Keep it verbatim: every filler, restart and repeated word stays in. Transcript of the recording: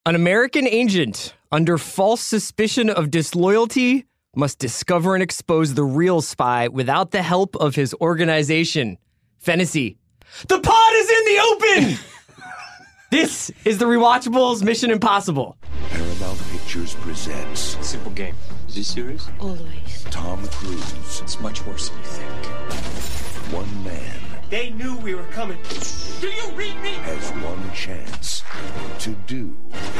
An American agent, under false suspicion of disloyalty, must discover and expose the real spy without the help of his organization. Fennessy. The pod is in the open! This is the Rewatchables Mission Impossible. Paramount Pictures presents... Simple game. Is he serious? Always. Tom Cruise. It's much worse than you think. One man... They knew we were coming. Do you read me? ...has one chance to do